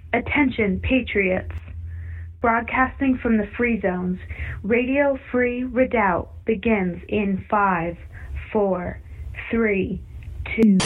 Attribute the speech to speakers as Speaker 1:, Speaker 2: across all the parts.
Speaker 1: Attention, Patriots! Broadcasting from the Free Zones, Radio Free Redoubt begins in 5, 4, 3, 2...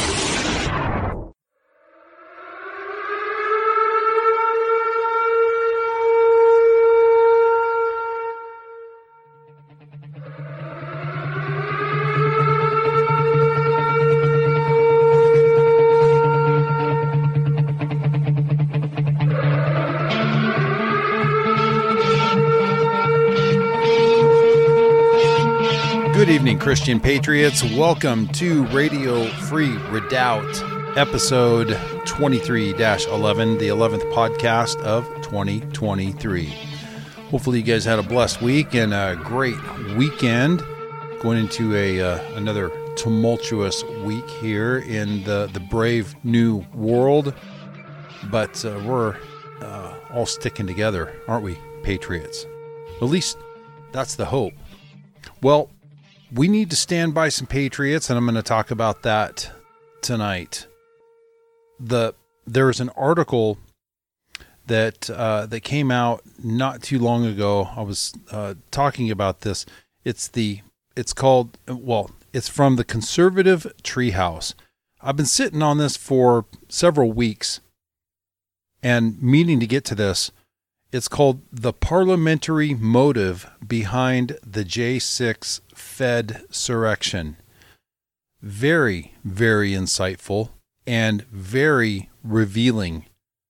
Speaker 2: Good evening, Christian Patriots. Welcome to Radio Free Redoubt, episode 23-11, the 11th podcast of 2023. Hopefully you guys had a blessed week and a great weekend. Going into another tumultuous week here in the brave new world. But we're all sticking together, aren't we, Patriots? At least that's the hope. Well, we need to stand by some Patriots, and I'm going to talk about that tonight. There is an article that came out not too long ago. I was talking about this. It's from the Conservative Treehouse. I've been sitting on this for several weeks and meaning to get to this. It's called The Parliamentary Motive Behind the J6 Fed Surrection. Very, very insightful and very revealing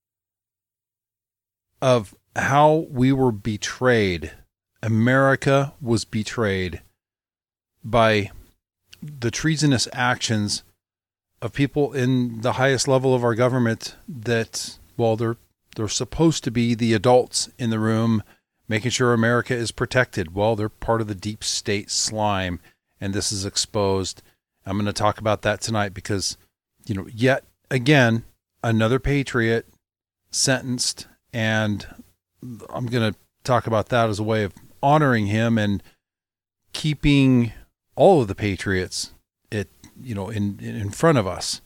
Speaker 2: of how we were betrayed. America was betrayed by the treasonous actions of people in the highest level of our government that, well, they're supposed to be the adults in the room, making sure America is protected. Well, they're part of the deep state slime, and this is exposed. I'm going to talk about that tonight because, yet again, another patriot sentenced, and I'm going to talk about that as a way of honoring him and keeping all of the patriots in front of us.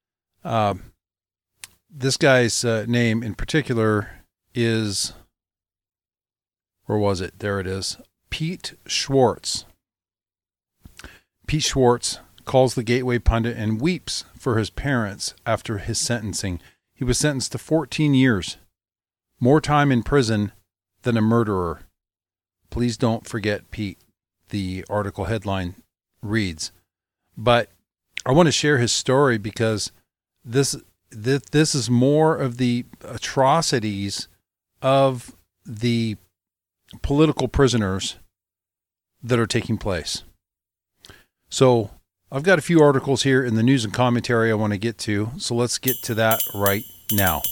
Speaker 2: This guy's name in particular is, where was it? There it is. Pete Schwartz. Pete Schwartz calls the Gateway Pundit and weeps for his parents after his sentencing. He was sentenced to 14 years, more time in prison than a murderer. Please don't forget Pete, the article headline reads. But I want to share his story because this is more of the atrocities of the political prisoners that are taking place. So I've got a few articles here in the news and commentary I want to get to. So let's get to that right now.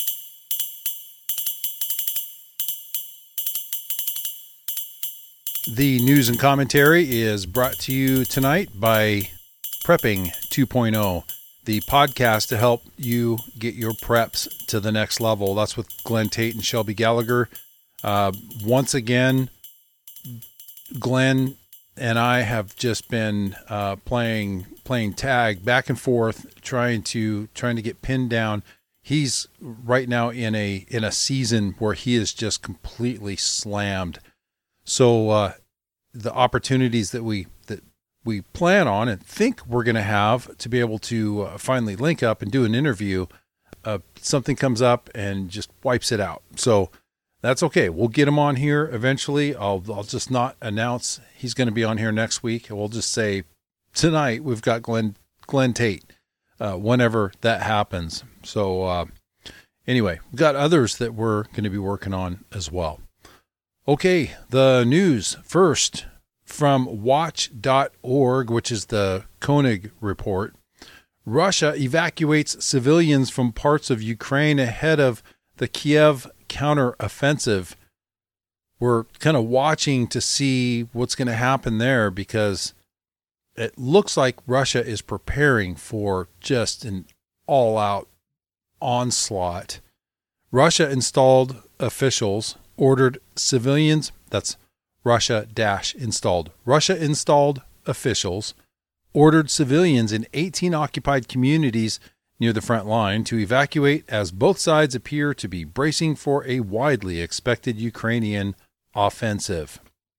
Speaker 2: The news and commentary is brought to you tonight by Prepping 2.0. The podcast to help you get your preps to the next level. That's with Glenn Tate and Shelby Gallagher. Once again, Glenn and I have just been playing tag back and forth, trying to get pinned down. He's right now in a season where he is just completely slammed. So the opportunities that we plan on and think we're going to have to be able to finally link up and do an interview, something comes up and just wipes it out. So that's okay. We'll get him on here eventually. I'll just not announce he's going to be on here next week. We'll just say tonight we've got Glenn Tate, whenever that happens. So anyway, we've got others that we're going to be working on as well. Okay, the news first. From Watch.org, which is the Koenig report, Russia evacuates civilians from parts of Ukraine ahead of the Kiev counteroffensive. We're kind of watching to see what's going to happen there because it looks like Russia is preparing for just an all-out onslaught. Russia-installed officials ordered civilians, that's Russia-installed. Russia-installed officials ordered civilians in 18 occupied communities near the front line to evacuate as both sides appear to be bracing for a widely expected Ukrainian offensive.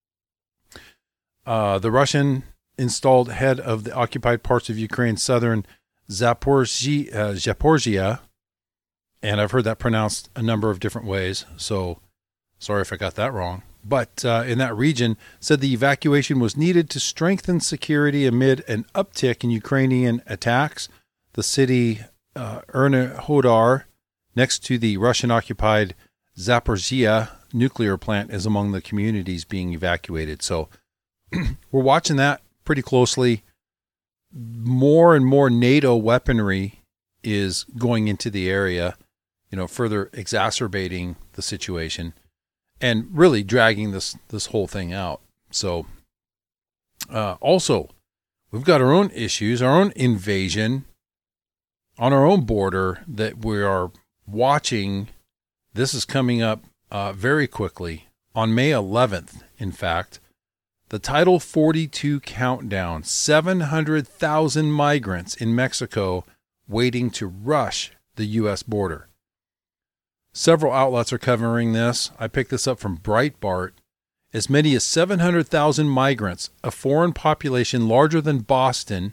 Speaker 2: The Russian installed head of the occupied parts of Ukraine's southern Zaporizhia, and I've heard that pronounced a number of different ways, so sorry if I got that wrong, but in that region, said the evacuation was needed to strengthen security amid an uptick in Ukrainian attacks. The city Enerhodar, next to the Russian-occupied Zaporizhia nuclear plant, is among the communities being evacuated. So we're watching that pretty closely. More and more NATO weaponry is going into the area, further exacerbating the situation and really dragging this whole thing out. So also, we've got our own issues, our own invasion on our own border that we are watching. This is coming up very quickly. On May 11th, in fact, the Title 42 countdown, 700,000 migrants in Mexico waiting to rush the U.S. border. Several outlets are covering this. I picked this up from Breitbart. As many as 700,000 migrants, a foreign population larger than Boston,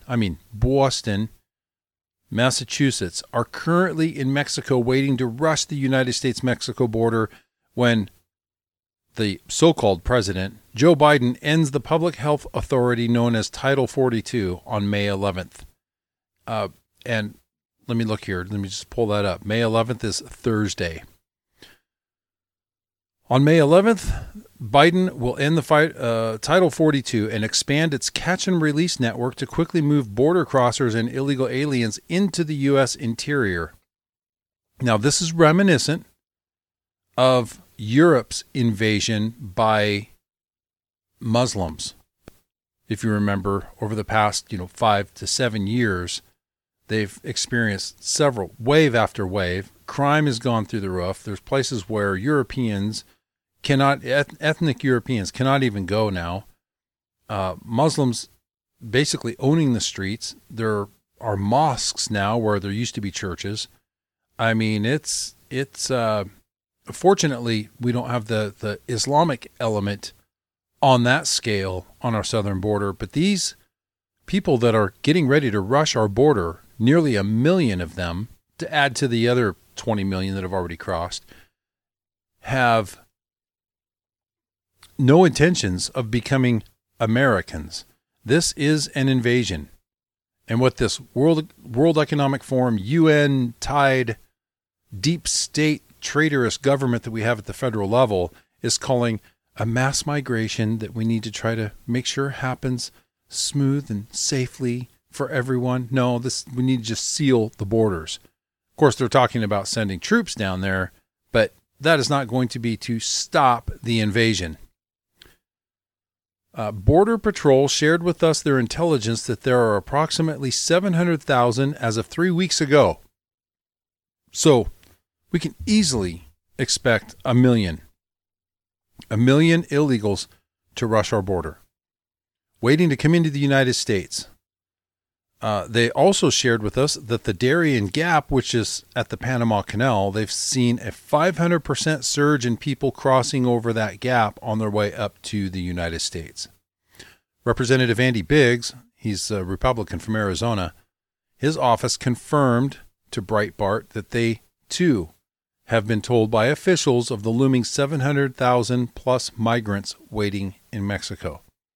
Speaker 2: Massachusetts, are currently in Mexico waiting to rush the United States-Mexico border when the so-called president, Joe Biden, ends the public health authority known as Title 42 on May 11th. And let me look here. Let me just pull that up. May 11th is Thursday. On May 11th, Biden will end the Title 42 and expand its catch and release network to quickly move border crossers and illegal aliens into the U.S. interior. Now, this is reminiscent of Europe's invasion by Muslims. If you remember, over the past 5 to 7 years, they've experienced several, wave after wave. Crime has gone through the roof. There's places where ethnic Europeans cannot even go now. Muslims basically owning the streets. There are mosques now where there used to be churches. I mean, it's fortunately, we don't have the Islamic element on that scale on our southern border, but these people that are getting ready to rush our border, nearly 1 million of them, to add to the other 20 million that have already crossed, have no intentions of becoming Americans. This is an invasion. And what this World Economic Forum, UN-tied, deep state traitorous government that we have at the federal level is calling a mass migration that we need to try to make sure happens smooth and safely for everyone. No, we need to just seal the borders. Of course, they're talking about sending troops down there, but that is not going to be to stop the invasion. Border Patrol shared with us their intelligence that there are approximately 700,000 as of 3 weeks ago. So we can easily expect 1 million illegals to rush our border, waiting to come into the United States. They also shared with us that the Darien Gap, which is at the Panama Canal, they've seen a 500% surge in people crossing over that gap on their way up to the United States. Representative Andy Biggs, he's a Republican from Arizona, his office confirmed to Breitbart that they, too, have been told by officials of the looming 700,000 plus migrants waiting in Mexico.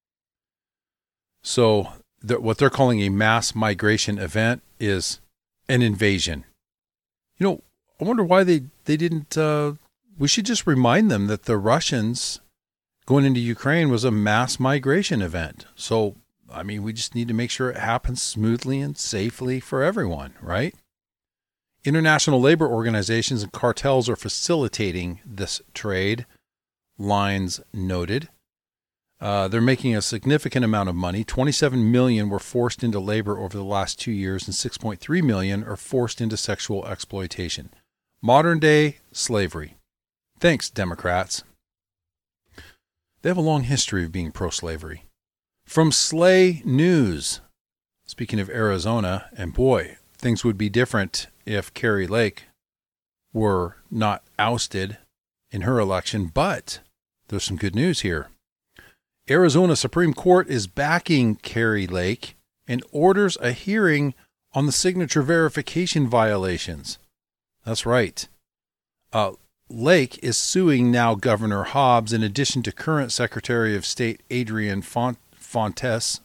Speaker 2: So what they're calling a mass migration event is an invasion. I wonder why they didn't, we should just remind them that the Russians going into Ukraine was a mass migration event. So, we just need to make sure it happens smoothly and safely for everyone, right? International labor organizations and cartels are facilitating this trade, Lines noted. They're making a significant amount of money. 27 million were forced into labor over the last 2 years, and 6.3 million are forced into sexual exploitation. Modern-day slavery. Thanks, Democrats. They have a long history of being pro-slavery. From Slay News, speaking of Arizona, and boy, things would be different if Kari Lake were not ousted in her election, but there's some good news here. Arizona Supreme Court is backing Kari Lake and orders a hearing on the signature verification violations. That's right. Lake is suing now Governor Hobbs in addition to current Secretary of State Adrian Fontes,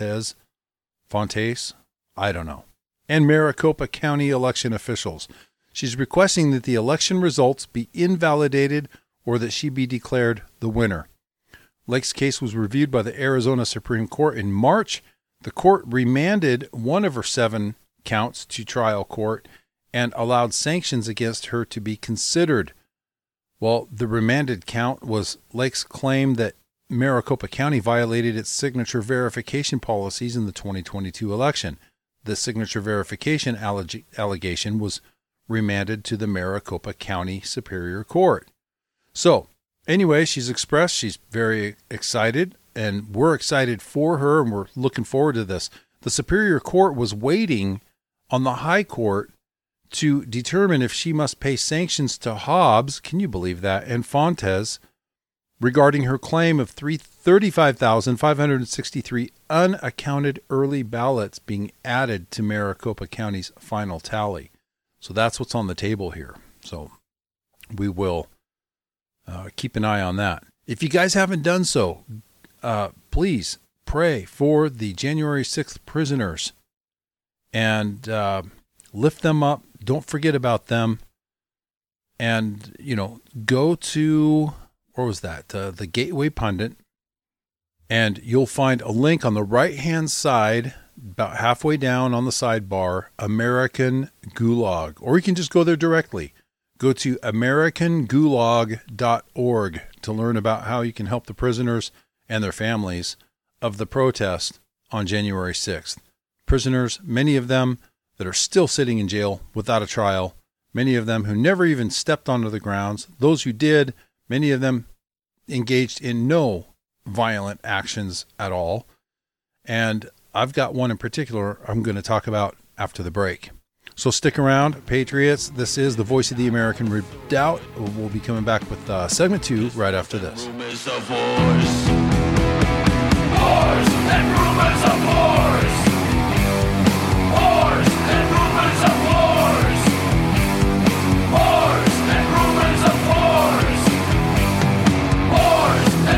Speaker 2: I don't know, and Maricopa County election officials. She's requesting that the election results be invalidated or that she be declared the winner. Lake's case was reviewed by the Arizona Supreme Court in March. The court remanded one of her 7 counts to trial court and allowed sanctions against her to be considered. Well, the remanded count was Lake's claim that Maricopa County violated its signature verification policies in the 2022 election. The signature verification allegation was remanded to the Maricopa County Superior Court. So, anyway, she's expressed she's very excited, and we're excited for her, and we're looking forward to this. The Superior Court was waiting on the High Court to determine if she must pay sanctions to Hobbs, can you believe that, and Fontes regarding her claim of 35,563 unaccounted early ballots being added to Maricopa County's final tally. So that's what's on the table here. So we will keep an eye on that. If you guys haven't done so, please pray for the January 6th prisoners and lift them up. Don't forget about them. And, go to, where was that? The Gateway Pundit. And you'll find a link on the right-hand side, about halfway down on the sidebar, American Gulag. Or you can just go there directly. Go to americangulag.org to learn about how you can help the prisoners and their families of the protest on January 6th. Prisoners, many of them that are still sitting in jail without a trial, many of them who never even stepped onto the grounds, those who did, many of them engaged in no violent actions at all. And I've got one in particular I'm going to talk about after the break. So stick around, Patriots. This is the Voice of the American Redoubt. We'll be coming back with segment 2 right after this.
Speaker 3: Rumors of wars. Wars and rumors of wars. Wars and rumors of wars. Wars and rumors of wars. Wars and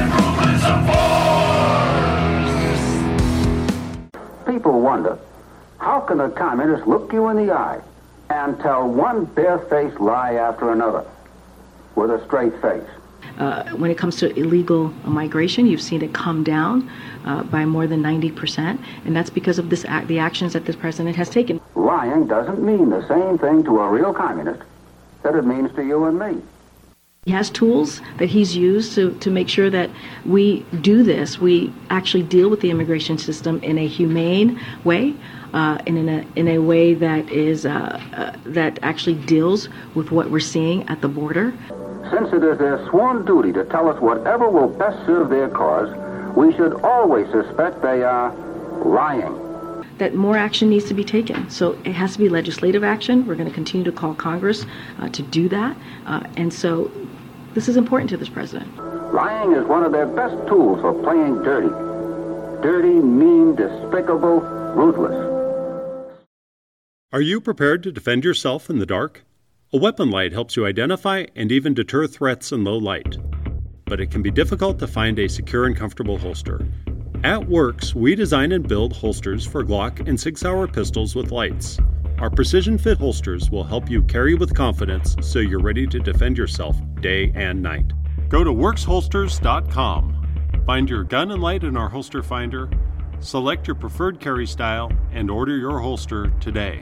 Speaker 3: rumors of wars.
Speaker 4: People wonder, how can a communist look you in the eye and tell one bare-faced lie after another with a straight face?
Speaker 5: When it comes to illegal migration, you've seen it come down by more than 90%, and that's because of the actions that this president has taken.
Speaker 4: Lying doesn't mean the same thing to a real communist that it means to you and me.
Speaker 5: He has tools that he's used to make sure that we do this. We actually deal with the immigration system in a humane way, and in a way that is that actually deals with what we're seeing at the border.
Speaker 4: Since it is their sworn duty to tell us whatever will best serve their cause, we should always suspect they are lying.
Speaker 5: That more action needs to be taken. So it has to be legislative action. We're going to continue to call Congress to do that. And so this is important to this president.
Speaker 4: Lying is one of their best tools for playing dirty. Dirty, mean, despicable, ruthless.
Speaker 6: Are you prepared to defend yourself in the dark? A weapon light helps you identify and even deter threats in low light. But it can be difficult to find a secure and comfortable holster. At Works, we design and build holsters for Glock and Sig Sauer pistols with lights. Our precision fit holsters will help you carry with confidence so you're ready to defend yourself day and night. Go to worksholsters.com. Find your gun and light in our holster finder, select your preferred carry style, and order your holster today.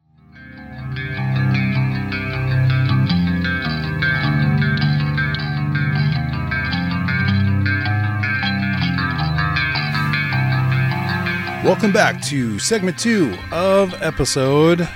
Speaker 2: Welcome back to segment 2 of episode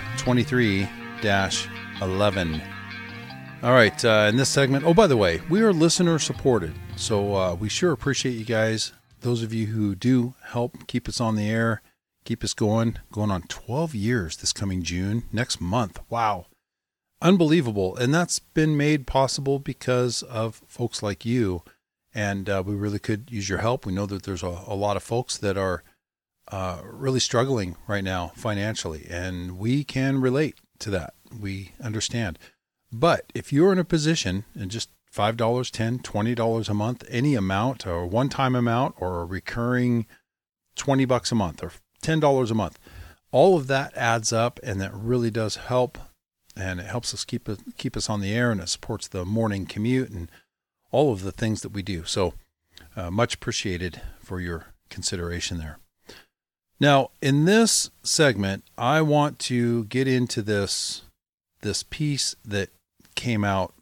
Speaker 2: 23-11. All right, in this segment, oh, by the way, we are listener supported, so we sure appreciate you guys. Those of you who do help keep us on the air, keep us going on 12 years this coming June, next month. Wow. Unbelievable. And that's been made possible because of folks like you. And we really could use your help. We know that there's a lot of folks that are really struggling right now financially, and we can relate to that. We understand. But if you're in a position, and just $5, $10, $20 a month, any amount, or a one-time amount, or a recurring $20 a month, or $10 a month, all of that adds up, and that really does help. And it helps us keep us on the air, and it supports the morning commute and all of the things that we do. So much appreciated for your consideration there. Now, in this segment, I want to get into this piece that came out,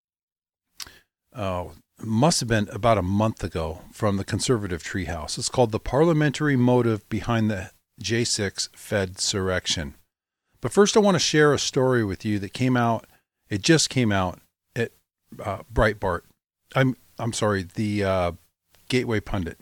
Speaker 2: must have been about a month ago, from the Conservative Treehouse. It's called The Parliamentary Motive Behind the J6 Fedsurrection. But first, I want to share a story with you that came out. It just came out at Breitbart. I'm sorry, the Gateway Pundit.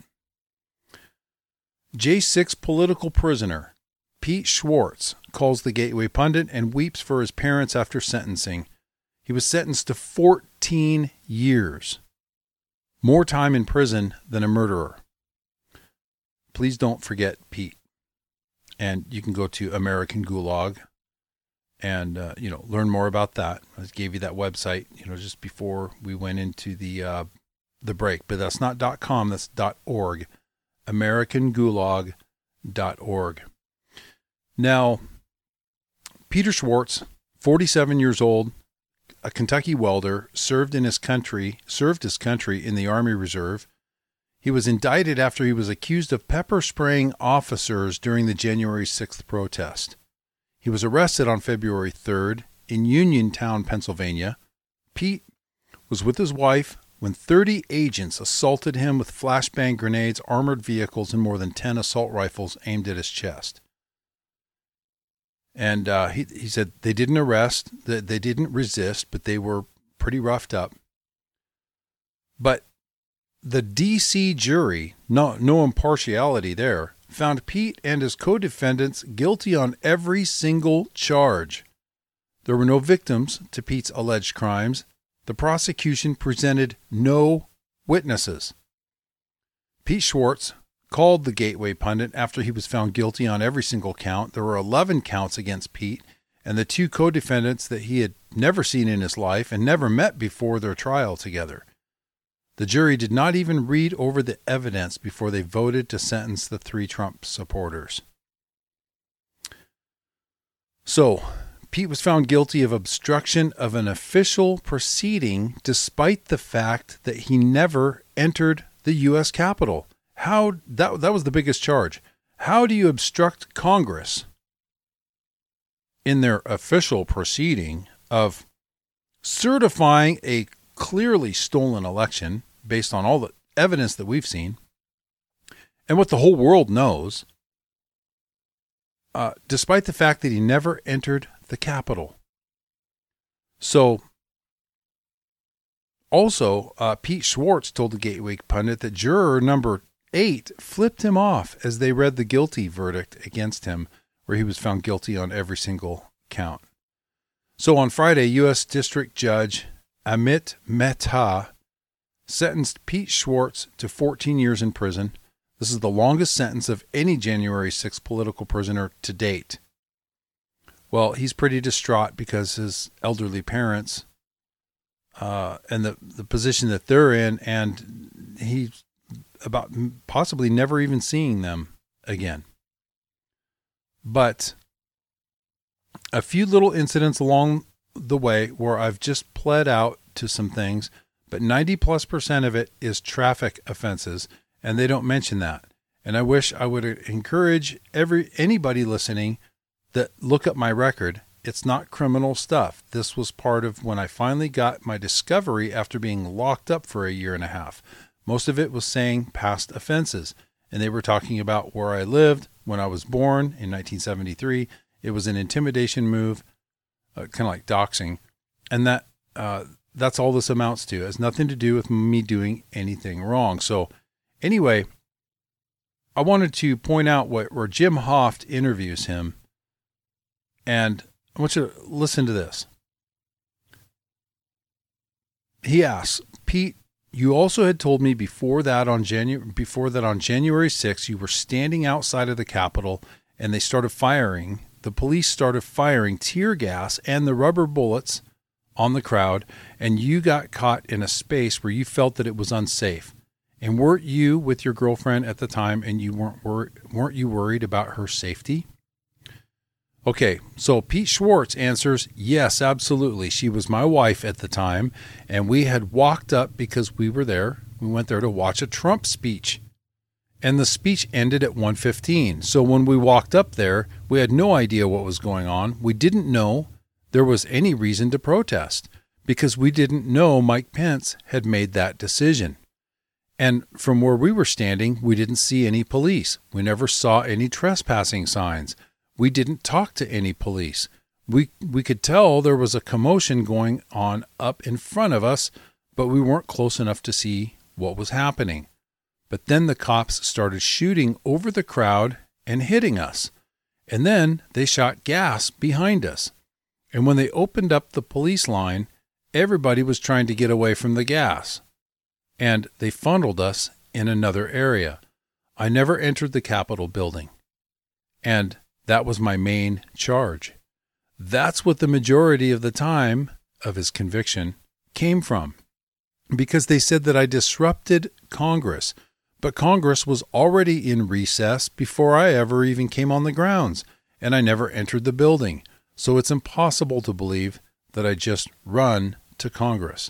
Speaker 2: J6 political prisoner Pete Schwartz calls the Gateway Pundit and weeps for his parents after sentencing. He was sentenced to 14 years, more time in prison than a murderer. Please don't forget Pete. And you can go to American Gulag and learn more about that. I gave you that website, just before we went into the break. But that's not .com, that's .org. AmericanGulag.org. Now, Peter Schwartz, 47 years old, a Kentucky welder, served his country in the Army Reserve. He was indicted after he was accused of pepper spraying officers during the January 6th protest. He was arrested on February 3rd in Uniontown, Pennsylvania. Pete was with his wife when 30 agents assaulted him with flashbang grenades, armored vehicles, and more than 10 assault rifles aimed at his chest. And he said they didn't arrest, they didn't resist, but they were pretty roughed up. But the D.C. jury, no impartiality there, found Pete and his co-defendants guilty on every single charge. There were no victims to Pete's alleged crimes. The prosecution presented no witnesses. Pete Schwartz called the Gateway Pundit after he was found guilty on every single count. There were 11 counts against Pete and the two co-defendants that he had never seen in his life and never met before their trial together. The jury did not even read over the evidence before they voted to sentence the three Trump supporters. So, Pete was found guilty of obstruction of an official proceeding despite the fact that he never entered the U.S. Capitol. That was the biggest charge. How do you obstruct Congress in their official proceeding of certifying a clearly stolen election based on all the evidence that we've seen and what the whole world knows, despite the fact that he never entered the Capitol? So, also, Pete Schwartz told the Gateway Pundit that juror number 8 flipped him off as they read the guilty verdict against him, where he was found guilty on every single count. So on Friday, U.S. District Judge Amit Mehta sentenced Pete Schwartz to 14 years in prison. This is the longest sentence of any January 6th political prisoner to date. Well, he's pretty distraught because his elderly parents and the position that they're in, and he's about possibly never even seeing them again. But a few little incidents along the way where I've just pled out to some things, but 90+% of it is traffic offenses, and they don't mention that. And I wish I would encourage anybody listening that look up my record. It's not criminal stuff. This was part of when I finally got my discovery after being locked up for a year and a half. Most of it was saying past offenses, and they were talking about where I lived when I was born in 1973. It was an intimidation move, kind of like doxing, and that's all this amounts to. It has nothing to do with me doing anything wrong. So anyway, I wanted to point out where Jim Hoft interviews him, and I want you to listen to this. He asks, Pete, you also had told me before that on January 6th, you were standing outside of the Capitol and they started firing. The police started firing tear gas and the rubber bullets on the crowd, and you got caught in a space where you felt that it was unsafe. And weren't you with your girlfriend at the time, and you weren't you worried about her safety? Okay, so Pete Schwartz answers, yes, absolutely. She was my wife at the time, and we had walked up because we were there. We went there to watch a Trump speech, and the speech ended at 1:15. So when we walked up there, we had no idea what was going on. We didn't know there was any reason to protest because we didn't know Mike Pence had made that decision. And from where we were standing, we didn't see any police. We never saw any trespassing signs. We didn't talk to any police. We could tell there was a commotion going on up in front of us, but we weren't close enough to see what was happening. But then the cops started shooting over the crowd and hitting us. And then they shot gas behind us. And when they opened up the police line, everybody was trying to get away from the gas. And they funneled us in another area. I never entered the Capitol building. And that was my main charge. That's what the majority of the time of his conviction came from. Because they said that I disrupted Congress. But Congress was already in recess before I ever even came on the grounds. And I never entered the building. So it's impossible to believe that I just run to Congress.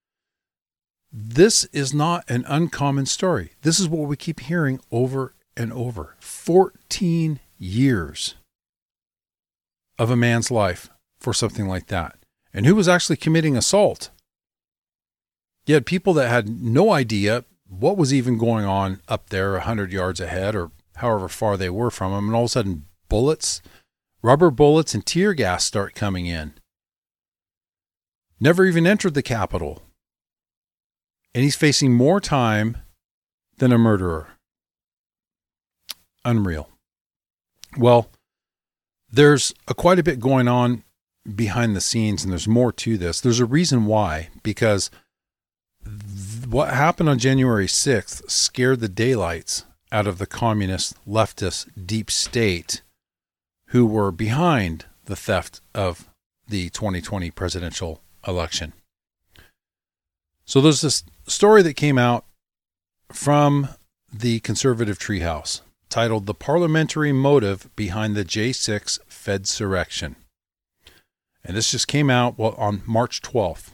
Speaker 2: This is not an uncommon story. This is what we keep hearing over and over. 14 years of a man's life for something like that. And who was actually committing assault? You had people that had no idea what was even going on up there 100 yards ahead or however far they were from him. And all of a sudden, bullets, rubber bullets and tear gas start coming in. Never even entered the Capitol. And he's facing more time than a murderer. Unreal. Well, there's quite a bit going on behind the scenes, and there's more to this. There's a reason why, because what happened on January 6th scared the daylights out of the communist leftist deep state who were behind the theft of the 2020 presidential election. So there's this story that came out from the conservative treehouse titled The Parliamentary Motive Behind the J6 Fedsurrection. And this just came out on March 12th.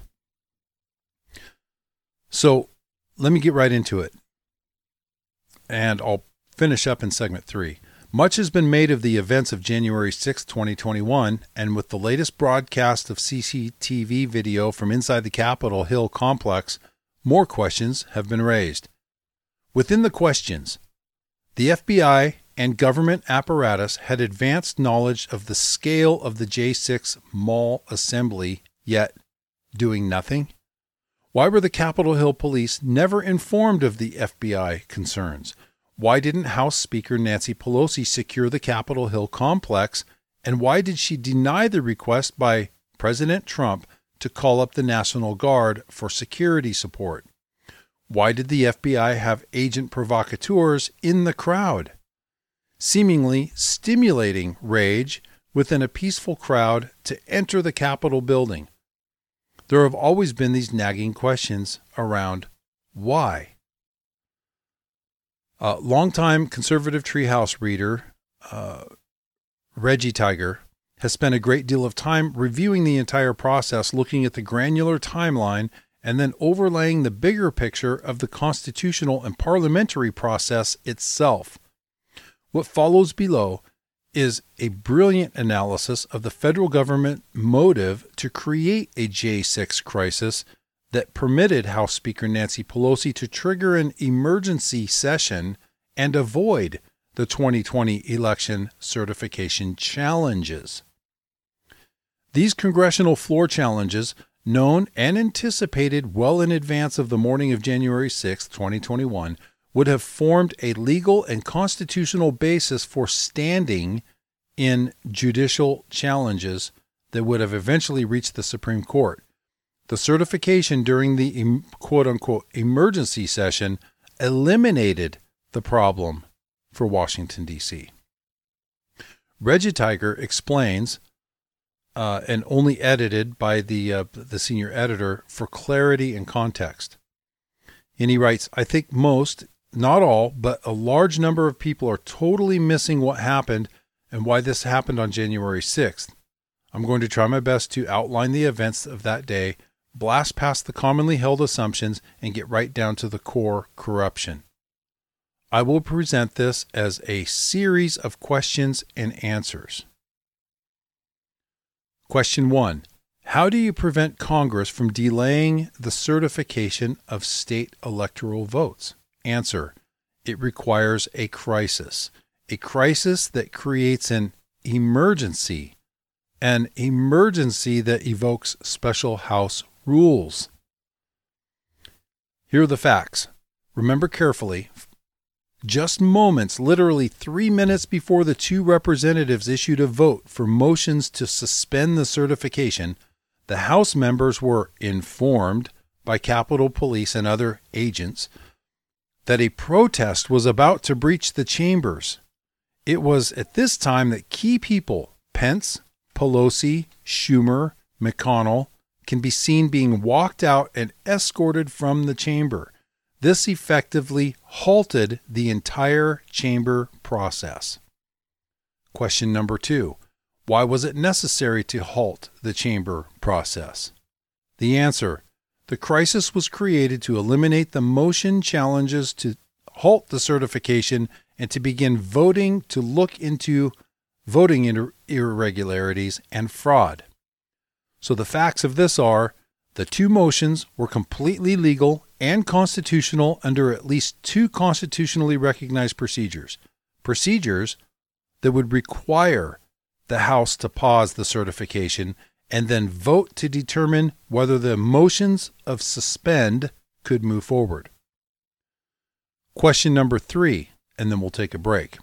Speaker 2: So let me get right into it. And I'll finish up in segment 3. Much has been made of the events of January 6, 2021, and with the latest broadcast of CCTV video from inside the Capitol Hill complex, more questions have been raised. Within the questions, the FBI and government apparatus had advanced knowledge of the scale of the J6 mall assembly, yet doing nothing? Why were the Capitol Hill police never informed of the FBI concerns? Why didn't House Speaker Nancy Pelosi secure the Capitol Hill complex? And why did she deny the request by President Trump to call up the National Guard for security support? Why did the FBI have agent provocateurs in the crowd, seemingly stimulating rage within a peaceful crowd to enter the Capitol building? There have always been these nagging questions around why. Longtime conservative treehouse reader Reggie Tiger has spent a great deal of time reviewing the entire process, looking at the granular timeline, and then overlaying the bigger picture of the constitutional and parliamentary process itself. What follows below is a brilliant analysis of the federal government motive to create a J6 crisis that permitted House Speaker Nancy Pelosi to trigger an emergency session and avoid the 2020 election certification challenges. These congressional floor challenges, known and anticipated well in advance of the morning of January 6, 2021, would have formed a legal and constitutional basis for standing in judicial challenges that would have eventually reached the Supreme Court. The certification during the quote-unquote emergency session eliminated the problem for Washington, D.C. Reggie Tiger explains, and only edited by the senior editor for clarity and context. And he writes, I think most, not all, but a large number of people are totally missing what happened and why this happened on January 6th. I'm going to try my best to outline the events of that day, blast past the commonly held assumptions, and get right down to the core corruption. I will present this as a series of questions and answers. Question 1. How do you prevent Congress from delaying the certification of state electoral votes? Answer. It requires a crisis that creates an emergency that evokes special House rules. Here are the facts. Remember carefully. Just moments, literally 3 minutes before the two representatives issued a vote for motions to suspend the certification, the House members were informed by Capitol Police and other agents that a protest was about to breach the chambers. It was at this time that key people, Pence, Pelosi, Schumer, McConnell, can be seen being walked out and escorted from the chamber. This effectively halted the entire chamber process. Question number 2. Why was it necessary to halt the chamber process? The answer. The crisis was created to eliminate the motion challenges to halt the certification and to begin voting to look into voting irregularities and fraud. So the facts of this are, the two motions were completely legal and constitutional under at least two constitutionally recognized procedures. Procedures that would require the House to pause the certification and then vote to determine whether the motions of suspend could move forward. Question number 3, and then we'll take a break.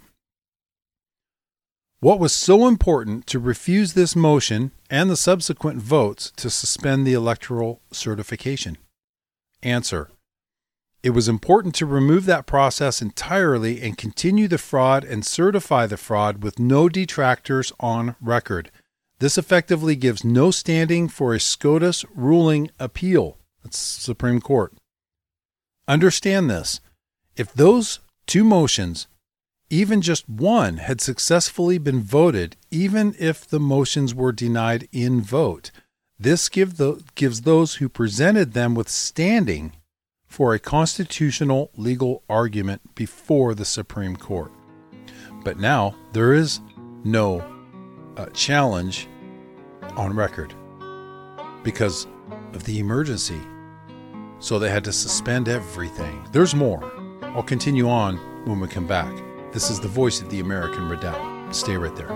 Speaker 2: What was so important to refuse this motion and the subsequent votes to suspend the electoral certification? Answer. It was important to remove that process entirely and continue the fraud and certify the fraud with no detractors on record. This effectively gives no standing for a SCOTUS ruling appeal. That's Supreme Court. Understand this. If those two motions, even just one, had successfully been voted, even if the motions were denied in vote, this gives those who presented them with standing for a constitutional legal argument before the Supreme Court. But now there is no challenge on record because of the emergency. So they had to suspend everything. There's more. I'll continue on when we come back. This is the voice of the American Redoubt. Stay right there.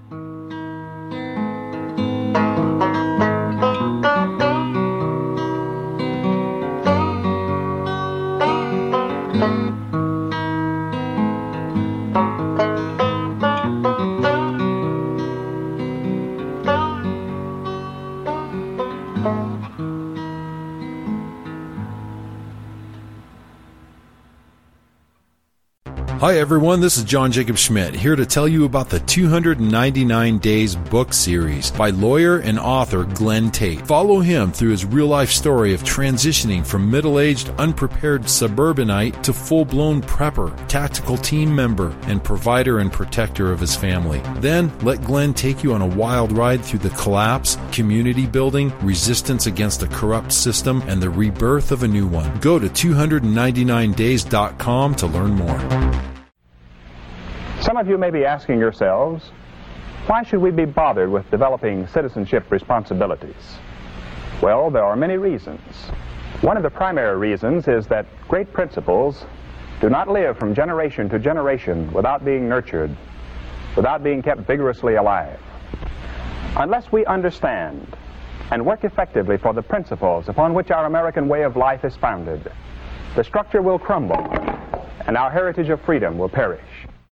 Speaker 2: Hi everyone, this is John Jacob Schmidt, here to tell you about the 299 Days book series by lawyer and author Glenn Tate. Follow him through his real-life story of transitioning from middle-aged, unprepared suburbanite to full-blown prepper, tactical team member, and provider and protector of his family. Then, let Glenn take you on a wild ride through the collapse, community building, resistance against a corrupt system, and the rebirth of a new one. Go to 299days.com to learn more.
Speaker 7: Some of you may be asking yourselves, why should we be bothered with developing citizenship responsibilities? Well, there are many reasons. One of the primary reasons is that great principles do not live from generation to generation without being nurtured, without being kept vigorously alive. Unless we understand and work effectively for the principles upon which our American way of life is founded, the structure will crumble and our heritage of freedom will perish.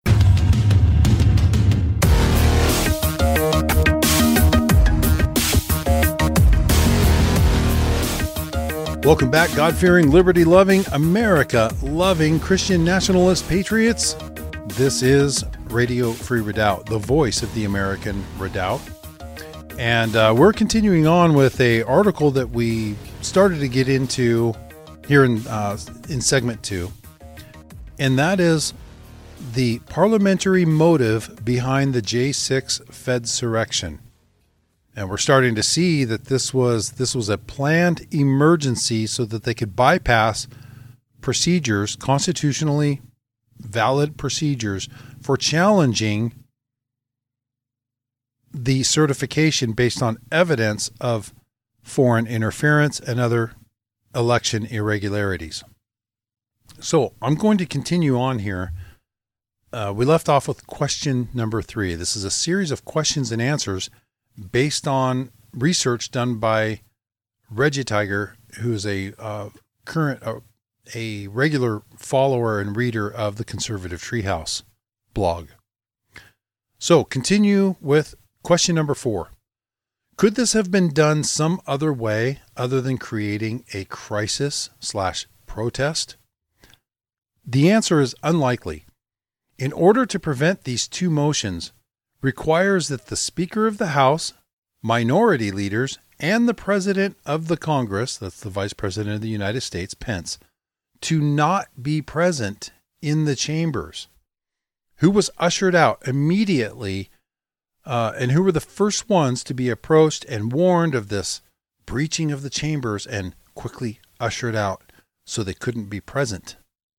Speaker 2: Welcome back, God-fearing, liberty-loving, America-loving, Christian nationalist patriots. This is Radio Free Redoubt, the voice of the American redoubt. And we're continuing on with an article that we started to get into here in segment 2. And that is the parliamentary motive behind the J6 Fedsurrection. And we're starting to see that this was a planned emergency so that they could bypass procedures, constitutionally valid procedures for challenging the certification based on evidence of foreign interference and other election irregularities. So I'm going to continue on here. We left off with question number 3. This is a series of questions and answers based on research done by Reggie Tiger, who is a regular follower and reader of the Conservative Treehouse blog. So continue with question number 4. Could this have been done some other way other than creating a crisis/protest? The answer is unlikely. In order to prevent these two motions, requires that the Speaker of the House, minority leaders, and the President of the Congress, that's the Vice President of the United States, Pence, to not be present in the chambers, who was ushered out immediately, and who were the first ones to be approached and warned of this breaching of the chambers and quickly ushered out so they couldn't be present.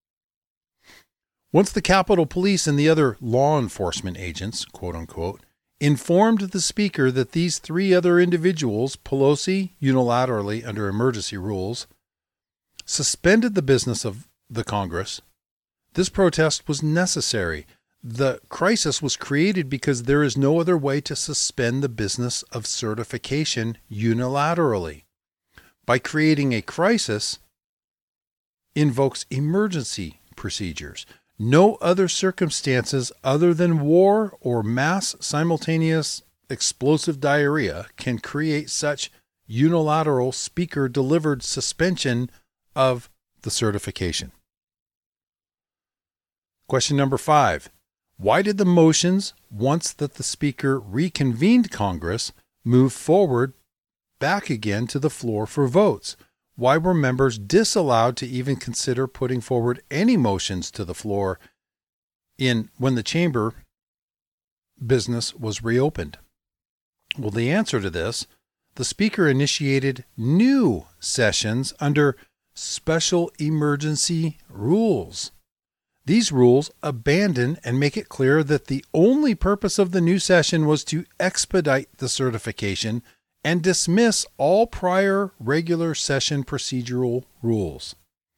Speaker 2: Once the Capitol Police and the other law enforcement agents, quote unquote, informed the Speaker that these 3 other individuals, Pelosi, unilaterally under emergency rules, suspended the business of the Congress, this protest was necessary. The crisis was created because there is no other way to suspend the business of certification unilaterally. By creating a crisis, invokes emergency procedures. No other circumstances other than war or mass simultaneous explosive diarrhea can create such unilateral speaker-delivered suspension of the certification. Question number 5. Why did the motions, once that the Speaker reconvened Congress, move forward back again to the floor for votes? Why were members disallowed to even consider putting forward any motions to the floor when the chamber business was reopened? Well, the answer to this, the Speaker initiated new sessions under special emergency rules. These rules abandon and make it clear that the only purpose of the new session was to expedite the certification and dismiss all prior regular session procedural rules.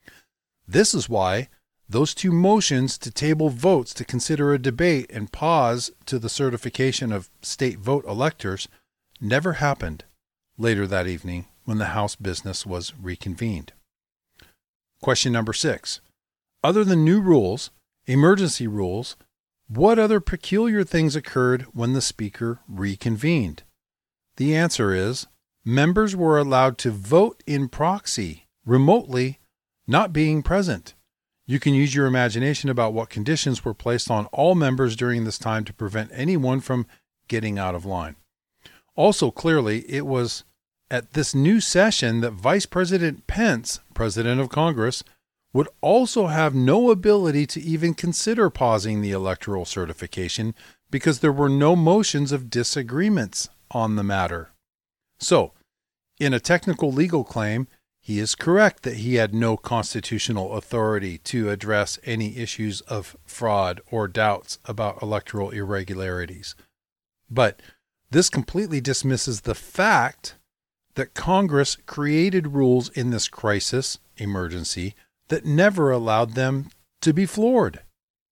Speaker 2: This is why those 2 motions to table votes to consider a debate and pause to the certification of state vote electors never happened later that evening when the House business was reconvened. Question number 6. Other than new rules, emergency rules, what other peculiar things occurred when the Speaker reconvened? The answer is, members were allowed to vote in proxy, remotely, not being present. You can use your imagination about what conditions were placed on all members during this time to prevent anyone from getting out of line. Also, clearly, it was at this new session that Vice President Pence, President of Congress, would also have no ability to even consider pausing the electoral certification because there were no motions of disagreements on the matter. So, in a technical legal claim, he is correct that he had no constitutional authority to address any issues of fraud or doubts about electoral irregularities. But this completely dismisses the fact that Congress created rules in this crisis emergency that never allowed them to be floored.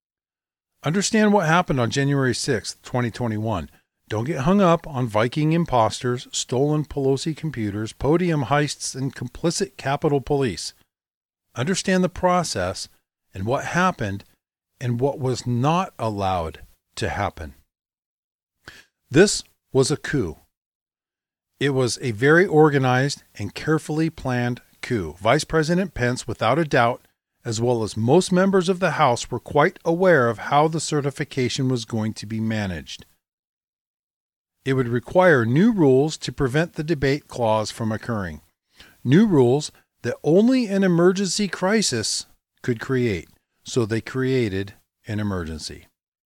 Speaker 2: Understand what happened on January 6, 2021. Don't get hung up on Viking imposters, stolen Pelosi computers, podium heists, and complicit Capitol Police. Understand the process and what happened and what was not allowed to happen. This was a coup. It was a very organized and carefully planned coup. Vice President Pence, without a doubt, as well as most members of the House, were quite aware of how the certification was going to be managed. It would require new rules to prevent the debate clause from occurring. New rules that only an emergency crisis could create. So they created an emergency.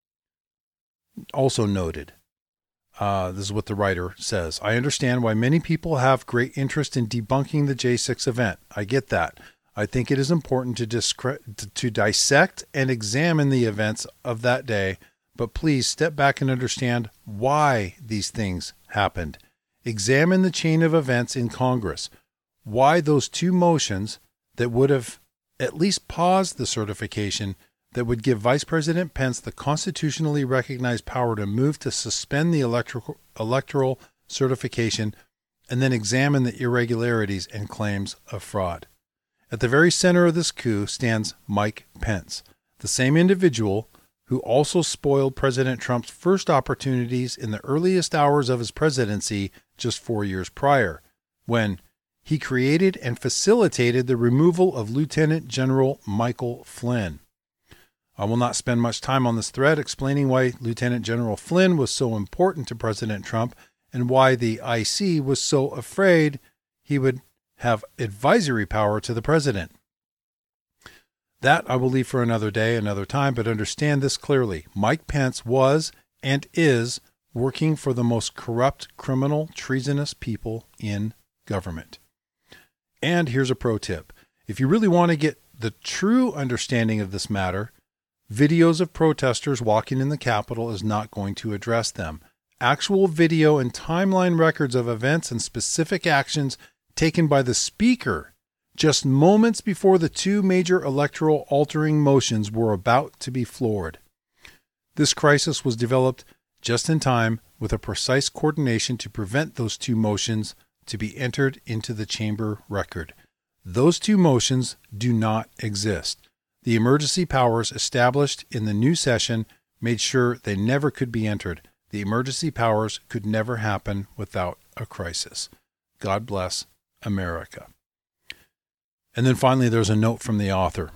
Speaker 2: Also noted, this is what the writer says. I understand why many people have great interest in debunking the J6 event. I get that. I think it is important to dissect and examine the events of that day, but please step back and understand why these things happened. Examine the chain of events in Congress. Why those two motions that would have at least paused the certification, that would give Vice President Pence the constitutionally recognized power to move to suspend the electoral certification, and then examine the irregularities and claims of fraud. At the very center of this coup stands Mike Pence, the same individual who also spoiled President Trump's first opportunities in the earliest hours of his presidency just 4 years prior, when he created and facilitated the removal of Lieutenant General Michael Flynn. I will not spend much time on this thread explaining why Lieutenant General Flynn was so important to President Trump and why the IC was so afraid he would have advisory power to the president. That I will leave for another day, another time, but understand this clearly. Mike Pence was and is working for the most corrupt, criminal, treasonous people in government. And here's a pro tip. If you really want to get the true understanding of this matter, videos of protesters walking in the Capitol is not going to address them. Actual video and timeline records of events and specific actions taken by the Speaker just moments before the two major electoral altering motions were about to be floored. This crisis was developed just in time with a precise coordination to prevent those two motions to be entered into the chamber record. Those two motions do not exist. The emergency powers established in the new session made sure they never could be entered. The emergency powers could never happen without a crisis. God bless America. And then finally, there's a note from the author.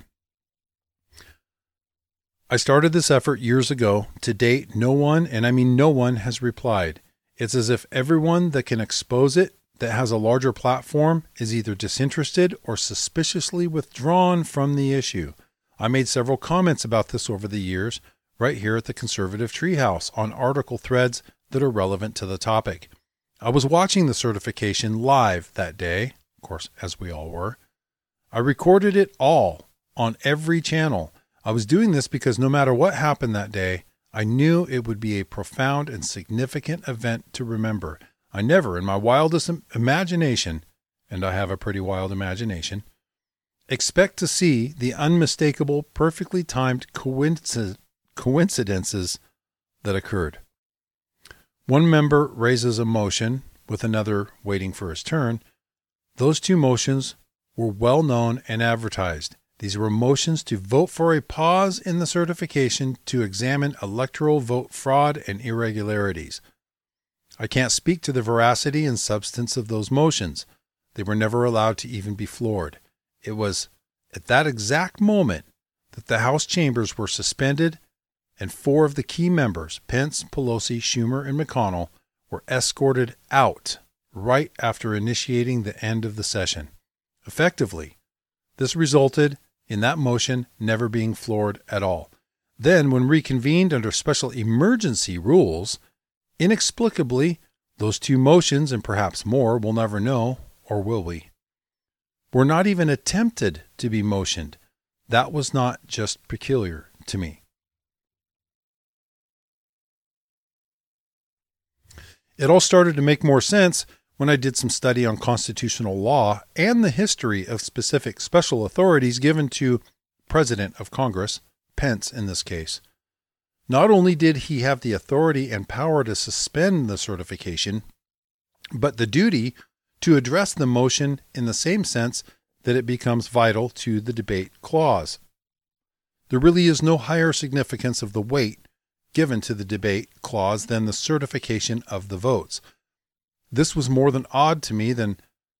Speaker 2: I started this effort years ago. To date, no one, and I mean no one, has replied. It's as if everyone that can expose it, that has a larger platform, is either disinterested or suspiciously withdrawn from the issue. I made several comments about this over the years, right here at the Conservative Treehouse, on article threads that are relevant to the topic. I was watching the certification live that day, of course, as we all were. I recorded it all on every channel. I was doing this because no matter what happened that day, I knew it would be a profound and significant event to remember. I never, in my wildest imagination, and I have a pretty wild imagination, expect to see the unmistakable, perfectly timed coincidences that occurred. One member raises a motion with another waiting for his turn. Those two motions were well known and advertised. These were motions to vote for a pause in the certification to examine electoral vote fraud and irregularities. I can't speak to the veracity and substance of those motions. They were never allowed to even be floored. It was at that exact moment that the House chambers were suspended and four of the key members, Pence, Pelosi, Schumer, and McConnell, were escorted out right after initiating the end of the session. Effectively, this resulted in that motion never being floored at all. Then, when reconvened under special emergency rules, inexplicably, those two motions, and perhaps more, we'll never know, or will we, were not even attempted to be motioned. That was not just peculiar to me. It all started to make more sense when I did some study on constitutional law and the history of specific special authorities given to President of Congress, Pence in this case. Not only did he have the authority and power to suspend the certification, but the duty to address the motion in the same sense that it becomes vital to the debate clause. There really is no higher significance of the weight given to the debate clause than the certification of the votes. This was more than odd to me than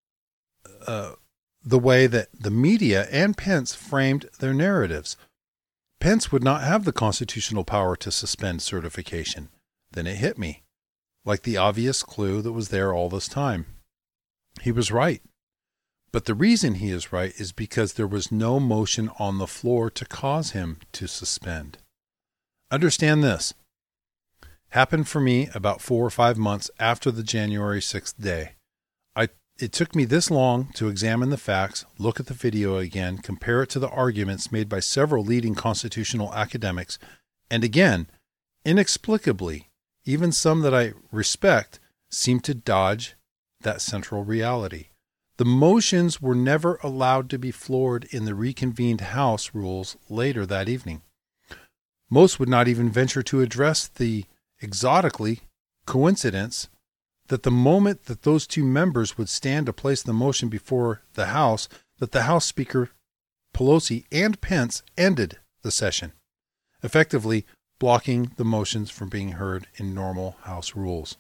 Speaker 2: the way that the media and Pence framed their narratives. Pence would not have the constitutional power to suspend certification. Then it hit me, like the obvious clue that was there all this time. He was right. But the reason he is right is because there was no motion on the floor to cause him to suspend. Understand this. Happened for me about 4 or 5 months after the January 6th day. It took me this long to examine the facts, look at the video again, compare it to the arguments made by several leading constitutional academics, and again, inexplicably, even some that I respect seem to dodge that central reality. The motions were never allowed to be floored in the reconvened House rules later that evening. Most would not even venture to address the exotically coincidence that the moment that those two members would stand to place the motion before the House, that the House Speaker Pelosi and Pence ended the session, effectively blocking the motions from being heard in normal House rules.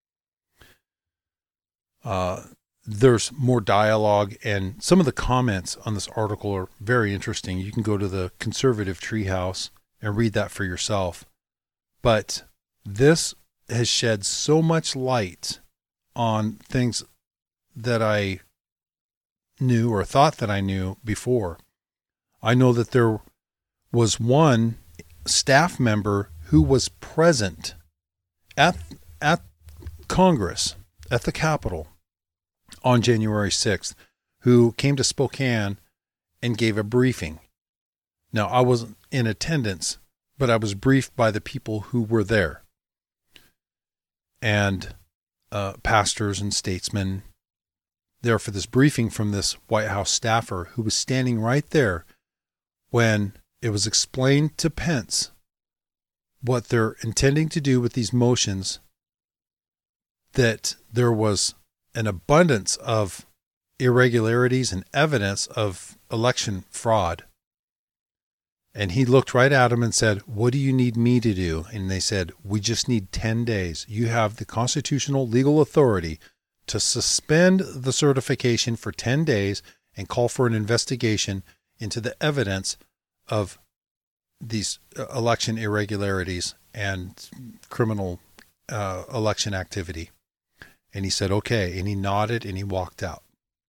Speaker 2: There's more dialogue, and some of the comments on this article are very interesting. You can go to the Conservative Treehouse and read that for yourself. But this has shed so much light on things that I knew or thought that I knew before. I know that there was one staff member who was present at Congress, at the Capitol, on January 6th, who came to Spokane and gave a briefing. Now, I wasn't in attendance, but I was briefed by the people who were there. And pastors and statesmen there for this briefing from this White House staffer who was standing right there when it was explained to Pence what they're intending to do with these motions, that there was an abundance of irregularities and evidence of election fraud. And he looked right at him and said, "What do you need me to do?" And they said, "We just need 10 days. You have the constitutional legal authority to suspend the certification for 10 days and call for an investigation into the evidence of these election irregularities and criminal election activity." And he said, "Okay." And he nodded and he walked out.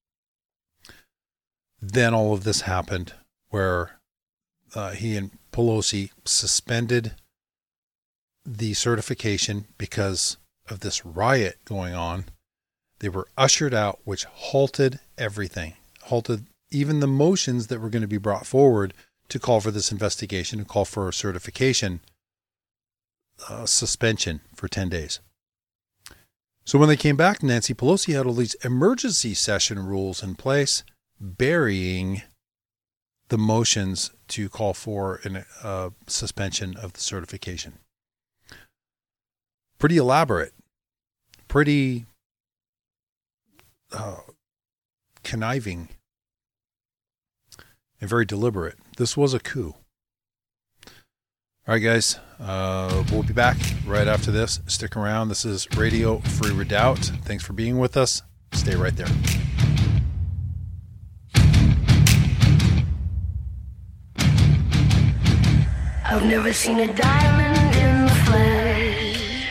Speaker 2: Then all of this happened where he and Pelosi suspended the certification because of this riot going on. They were ushered out, which halted everything, halted even the motions that were going to be brought forward to call for this investigation and call for a certification suspension for 10 days. So when they came back, Nancy Pelosi had all these emergency session rules in place, burying the motions to call for a suspension of the certification. Pretty elaborate, pretty conniving, and very deliberate. This was a coup. All right, guys, we'll be back right after this. Stick around. This is Radio Free Redoubt. Thanks for being with us. Stay right there.
Speaker 8: I've never seen a diamond in the flesh.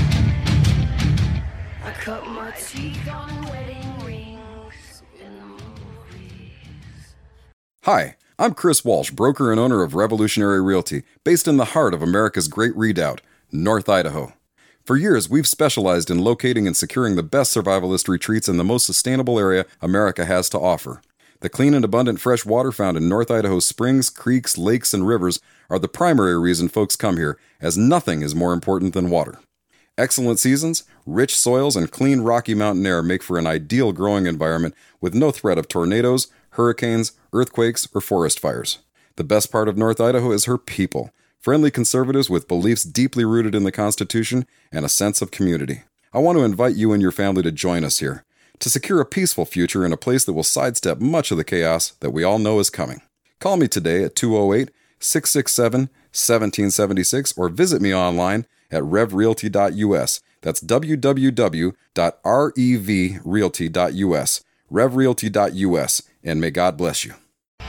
Speaker 8: I cut my teeth on wedding rings in the movies.
Speaker 9: Hi, I'm Chris Walsh, broker and owner of Revolutionary Realty, based in the heart of America's Great Redoubt, North Idaho. For years, we've specialized in locating and securing the best survivalist retreats in the most sustainable area America has to offer. The clean and abundant fresh water found in North Idaho's springs, creeks, lakes, and rivers are the primary reason folks come here, as nothing is more important than water. Excellent seasons, rich soils, and clean Rocky Mountain air make for an ideal growing environment with no threat of tornadoes, hurricanes, earthquakes, or forest fires. The best part of North Idaho is her people, friendly conservatives with beliefs deeply rooted in the Constitution and a sense of community. I want to invite you and your family to join us here, to secure a peaceful future in a place that will sidestep much of the chaos that we all know is coming. Call me today at 667-1776 or visit me online at revrealty.us. That's www.revrealty.us. revrealty.us. And may God bless you.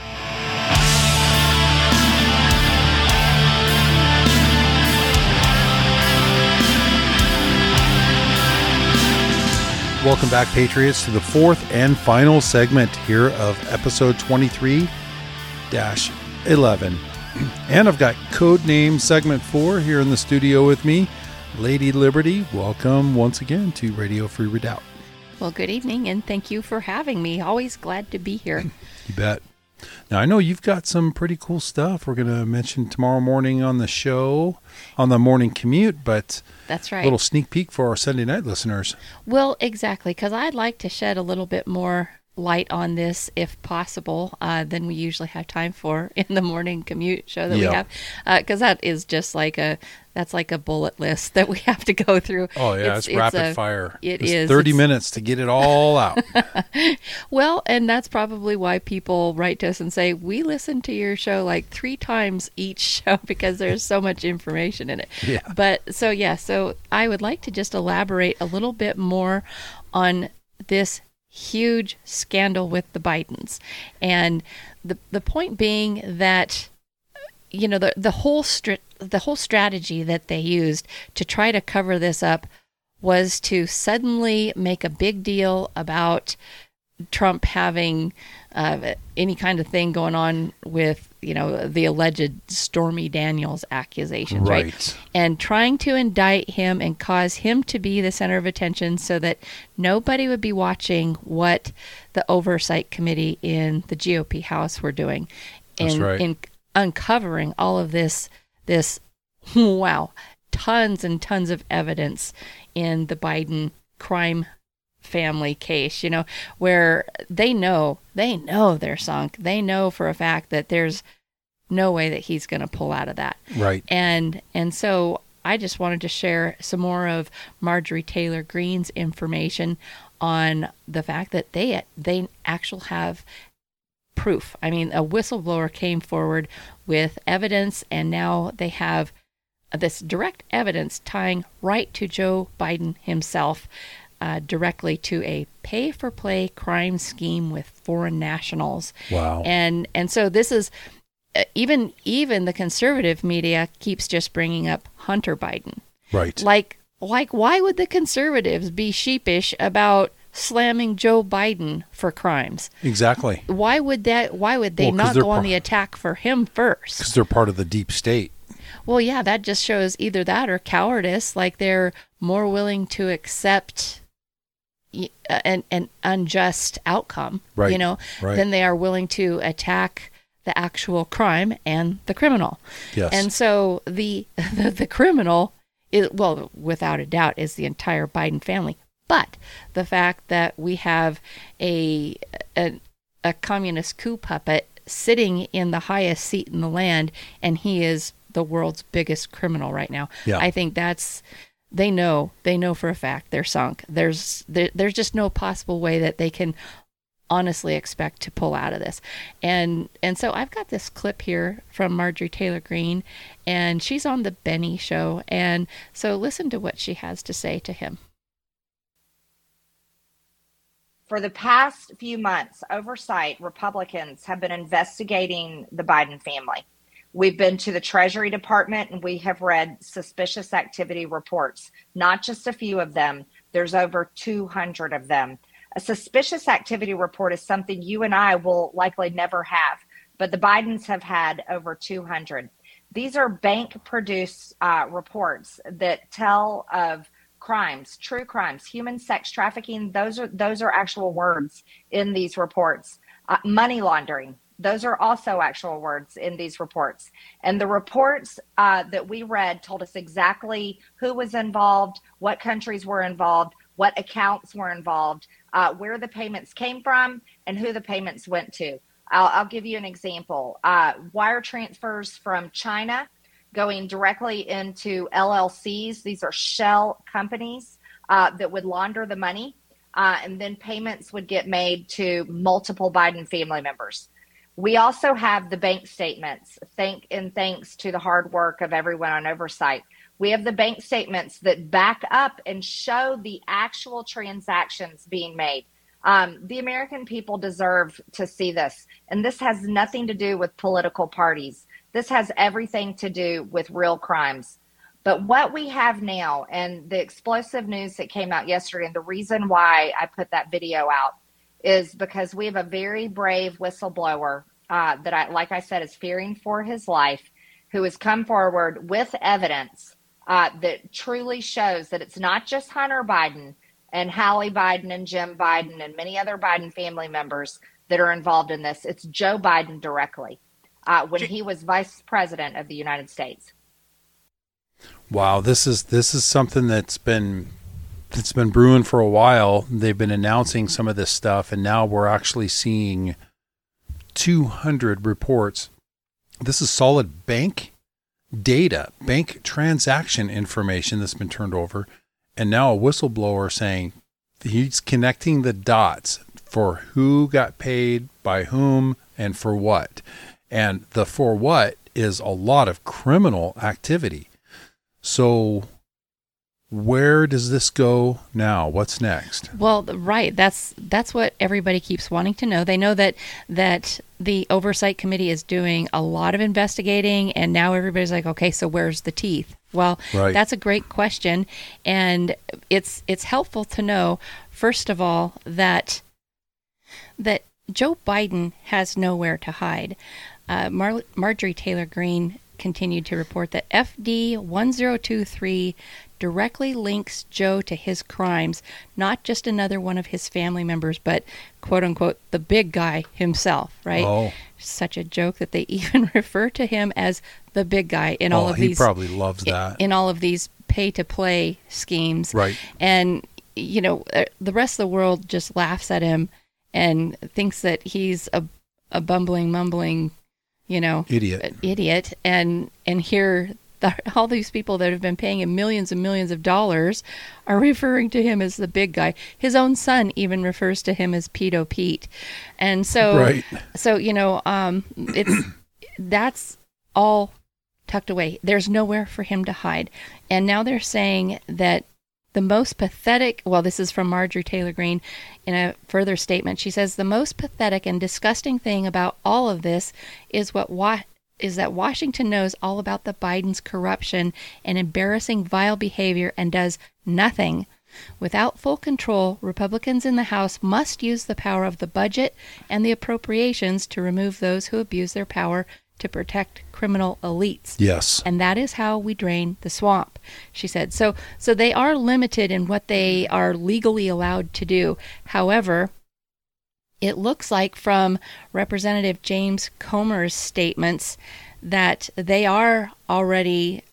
Speaker 2: Welcome back, Patriots, to the fourth and final segment here of episode 23-11. And I've got Codename Segment 4 here in the studio with me. Lady Liberty, welcome once again to Radio Free Redoubt.
Speaker 10: Well, good evening, and thank you for having me. Always glad to be here.
Speaker 2: You bet. Now, I know you've got some pretty cool stuff we're going to mention tomorrow morning on the show, on the morning commute, but
Speaker 10: that's right.
Speaker 2: A little sneak peek for our Sunday night listeners.
Speaker 10: Well, exactly, because I'd like to shed a little bit more light on this, if possible, than we usually have time for in the morning commute show that we have, because that is just like that's like a bullet list that we have to go through.
Speaker 2: Oh yeah, it's rapid fire.
Speaker 10: It's
Speaker 2: 30 minutes to get it all out.
Speaker 10: Well, and that's probably why people write to us and say, we listen to your show like 3 times each show because there's so much information in it.
Speaker 2: Yeah.
Speaker 10: But so I would like to just elaborate a little bit more on this huge scandal with the Bidens, and the point being that, you know, the whole strategy that they used to try to cover this up was to suddenly make a big deal about Trump having any kind of thing going on with, you know, the alleged Stormy Daniels accusations, right? And trying to indict him and cause him to be the center of attention so that nobody would be watching what the oversight committee in the GOP House were doing. In uncovering all of this wow, tons and tons of evidence in the Biden crime family case, you know, where they know they're sunk. They know for a fact that there's no way that he's going to pull out of that.
Speaker 2: Right.
Speaker 10: And so I just wanted to share some more of Marjorie Taylor Greene's information on the fact that they actually have proof. I mean, a whistleblower came forward with evidence, and now they have this direct evidence tying right to Joe Biden himself, directly to a pay-for-play crime scheme with foreign nationals.
Speaker 2: Wow.
Speaker 10: And so this is, even the conservative media keeps just bringing up Hunter Biden.
Speaker 2: Right.
Speaker 10: Like why would the conservatives be sheepish about slamming Joe Biden for crimes?
Speaker 2: Exactly.
Speaker 10: Why would they not go on the attack for him first? Because
Speaker 2: they're part of the deep state.
Speaker 10: Well, yeah, that just shows either that or cowardice. Like they're more willing to accept an unjust outcome,
Speaker 2: right,
Speaker 10: you know,
Speaker 2: right,
Speaker 10: than they are willing to attack the actual crime and the criminal.
Speaker 2: Yes.
Speaker 10: And so the criminal is, well, without a doubt, is the entire Biden family. But the fact that we have a communist coup puppet sitting in the highest seat in the land, and he is the world's biggest criminal right now.
Speaker 2: Yeah.
Speaker 10: I think that's, they know for a fact they're sunk. There's just no possible way that they can honestly expect to pull out of this. And so I've got this clip here from Marjorie Taylor Greene, and she's on the Benny show. And so listen to what she has to say to him.
Speaker 11: For the past few months, oversight Republicans have been investigating the Biden family. We've been to the Treasury Department and we have read suspicious activity reports, not just a few of them. There's over 200 of them. A suspicious activity report is something you and I will likely never have, but the Bidens have had over 200. These are bank-produced reports that tell of crimes, true crimes, human sex trafficking. Those are actual words in these reports. Money laundering. Those are also actual words in these reports. And the reports that we read told us exactly who was involved, what countries were involved, what accounts were involved, where the payments came from, and who the payments went to. I'll give you an example. Wire transfers from China going directly into LLCs. These are shell companies that would launder the money, and then payments would get made to multiple Biden family members. We also have the bank statements. Thanks to the hard work of everyone on oversight, we have the bank statements that back up and show the actual transactions being made. The American people deserve to see this. And this has nothing to do with political parties. This has everything to do with real crimes. But what we have now, and the explosive news that came out yesterday, and the reason why I put that video out, is because we have a very brave whistleblower that, like I said, is fearing for his life, who has come forward with evidence that truly shows that it's not just Hunter Biden and Hallie Biden and Jim Biden and many other Biden family members that are involved in this. It's Joe Biden directly when he was vice president of the United States.
Speaker 2: Wow, this is something that's been brewing for a while. They've been announcing some of this stuff, and now we're actually seeing 200 reports. This is solid bank data, bank transaction information that's been turned over. And now a whistleblower saying he's connecting the dots for who got paid by whom and for what. And the for what is a lot of criminal activity. So where does this go now? What's next?
Speaker 10: Well, right. That's what everybody keeps wanting to know. They know that the Oversight Committee is doing a lot of investigating, and now everybody's like, okay, so where's the teeth? Well,
Speaker 2: right.
Speaker 10: That's a great question, and it's helpful to know, first of all, that Joe Biden has nowhere to hide. Marjorie Taylor Greene continued to report that FD 1023 directly links Joe to his crimes, not just another one of his family members, but quote unquote the big guy himself, right?
Speaker 2: Oh.
Speaker 10: Such a joke that they even refer to him as the big guy in all of these.
Speaker 2: He probably loves that.
Speaker 10: In all of these pay to play schemes.
Speaker 2: Right.
Speaker 10: And, you know, the rest of the world just laughs at him and thinks that he's a bumbling, mumbling, idiot. And here all these people that have been paying him millions and millions of dollars are referring to him as the big guy. His own son even refers to him as Pedo Pete. And so,
Speaker 2: right.
Speaker 10: So, that's all tucked away. There's nowhere for him to hide. And now they're saying that the most pathetic, well, this is from Marjorie Taylor Greene in a further statement. She says, the most pathetic and disgusting thing about all of this is that Washington knows all about the Biden's corruption and embarrassing vile behavior and does nothing. Without full control, Republicans in the House must use the power of the budget and the appropriations to remove those who abuse their power to protect criminal elites.
Speaker 2: Yes.
Speaker 10: And that is how we drain the swamp, she said. So they are limited in what they are legally allowed to do. However, it looks like from Representative James Comer's statements that they are already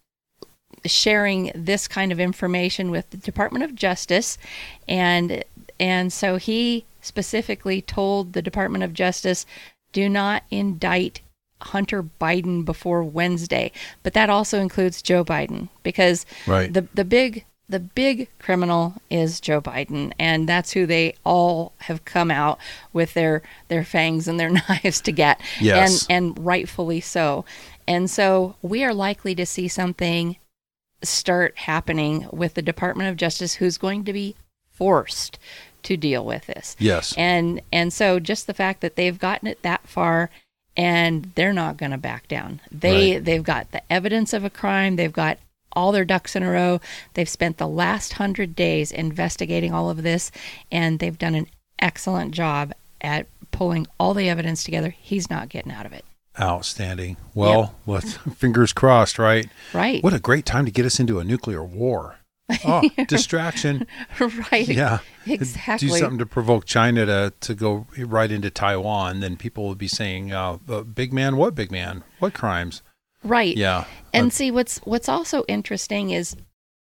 Speaker 10: sharing this kind of information with the Department of Justice, and so he specifically told the Department of Justice, do not indict Hunter Biden before Wednesday. But that also includes Joe Biden, because
Speaker 2: right.
Speaker 10: The big criminal is Joe Biden, and that's who they all have come out with their fangs and their knives to get,
Speaker 2: yes.
Speaker 10: and rightfully so. And so we are likely to see something start happening with the Department of Justice, who's going to be forced to deal with this.
Speaker 2: Yes.
Speaker 10: And so just the fact that they've gotten it that far, and they're not going to back down. They've got the evidence of a crime. They've got all their ducks in a row. They've spent the last 100 days investigating all of this, and they've done an excellent job at pulling all the evidence together. He's not getting out of it.
Speaker 2: Outstanding. Well, fingers crossed, right?
Speaker 10: Right.
Speaker 2: What a great time to get us into a nuclear war. Oh, distraction.
Speaker 10: Right.
Speaker 2: Yeah.
Speaker 10: Exactly.
Speaker 2: Do something to provoke China to go right into Taiwan. Then people would be saying, big man, what big man? What crimes?
Speaker 10: Right.
Speaker 2: Yeah.
Speaker 10: And see, what's also interesting is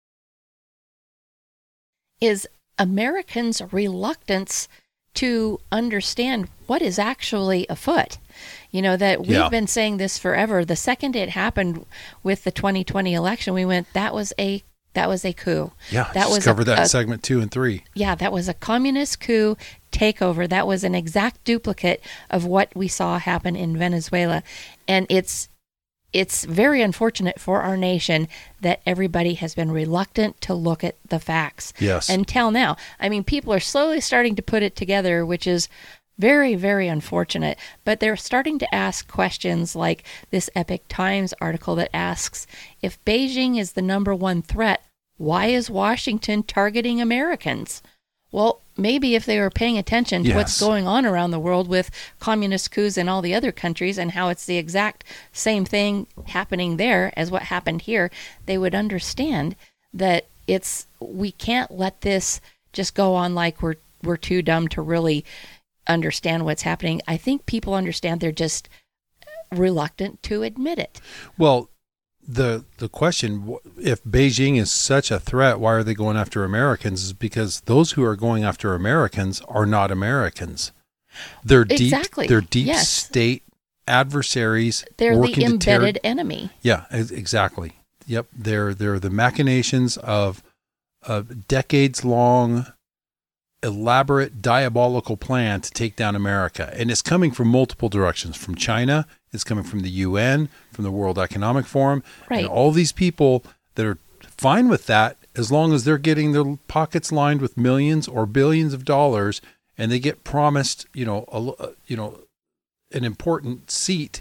Speaker 10: Americans' reluctance to understand what is actually afoot. That we've been saying this forever. The second it happened with the 2020 election, we went, that was a coup.
Speaker 2: Yeah,
Speaker 10: that was
Speaker 2: cover that segment 2 and 3.
Speaker 10: Yeah, that was a communist coup takeover. That was an exact duplicate of what we saw happen in Venezuela. And it's very unfortunate for our nation that everybody has been reluctant to look at the facts.
Speaker 2: Yes.
Speaker 10: Until now. I mean, people are slowly starting to put it together, which is very, very unfortunate. But they're starting to ask questions like this Epoch Times article that asks, if Beijing is the number one threat, why is Washington targeting Americans? Well, maybe if they were paying attention to what's going on around the world with communist coups in all the other countries and how it's the exact same thing happening there as what happened here, they would understand that we can't let this just go on like we're too dumb to really understand what's happening. I think people understand, they're just reluctant to admit it.
Speaker 2: Well, the question, if Beijing is such a threat, why are they going after Americans? Is because those who are going after Americans are not Americans. They're deep state adversaries.
Speaker 10: They're the embedded enemy.
Speaker 2: Yeah, exactly. Yep, they're the machinations of a decades-long, elaborate, diabolical plan to take down America. And it's coming from multiple directions, from China, it's coming from the UN, from the World Economic Forum,
Speaker 10: right.
Speaker 2: And all these people that are fine with that as long as they're getting their pockets lined with millions or billions of dollars, and they get promised, an important seat,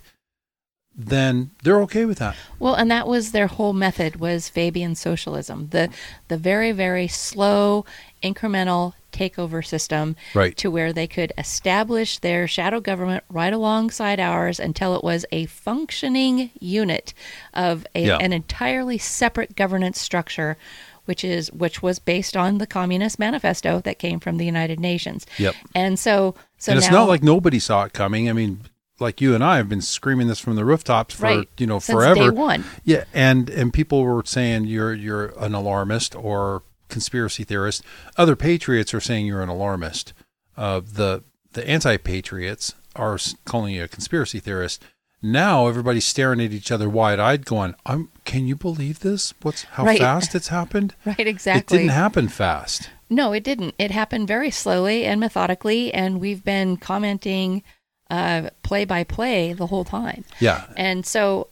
Speaker 2: then they're okay with that.
Speaker 10: Well, and that was their whole method, was Fabian socialism, the very, very slow, incremental takeover system,
Speaker 2: right,
Speaker 10: to where they could establish their shadow government right alongside ours until it was a functioning unit of an entirely separate governance structure, which was based on the Communist Manifesto that came from the United Nations.
Speaker 2: Yep.
Speaker 10: And so
Speaker 2: and it's not like nobody saw it coming. I mean, like you and I have been screaming this from the rooftops for
Speaker 10: since
Speaker 2: forever.
Speaker 10: Day one.
Speaker 2: Yeah, and people were saying you're an alarmist or conspiracy theorist. Other patriots are saying you're an alarmist. The anti-patriots are calling you a conspiracy theorist. Now everybody's staring at each other wide-eyed, going, "Can you believe this? How fast it's happened?"
Speaker 10: Right, exactly.
Speaker 2: It didn't happen fast.
Speaker 10: No, it didn't. It happened very slowly and methodically, and we've been commenting play by play the whole time.
Speaker 2: Yeah.
Speaker 10: And so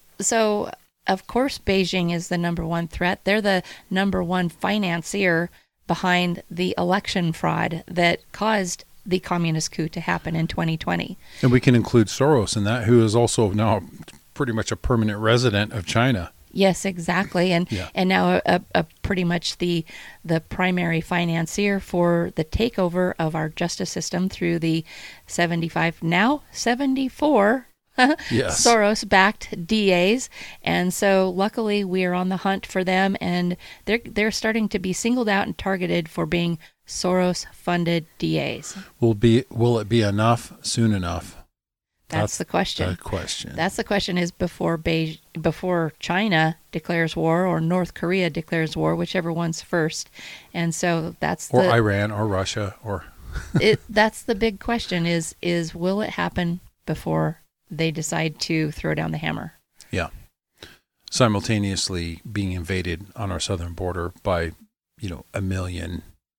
Speaker 10: of course Beijing is the number one threat. They're the number one financier behind the election fraud that caused the communist coup to happen in 2020.
Speaker 2: And we can include Soros in that, who is also now pretty much a permanent resident of China.
Speaker 10: Yes, exactly. And now a pretty much the primary financier for the takeover of our justice system through the 74 Soros-backed DAs. And so luckily we are on the hunt for them, and they're starting to be singled out and targeted for being Soros-funded DAs.
Speaker 2: Will it be enough soon enough?
Speaker 10: That's the question. That's the question, is before China declares war or North Korea declares war, whichever one's first. And so
Speaker 2: Iran or Russia or
Speaker 10: that's the big question, is will it happen before they decide to throw down the hammer?
Speaker 2: Yeah. Simultaneously being invaded on our southern border by, 1 million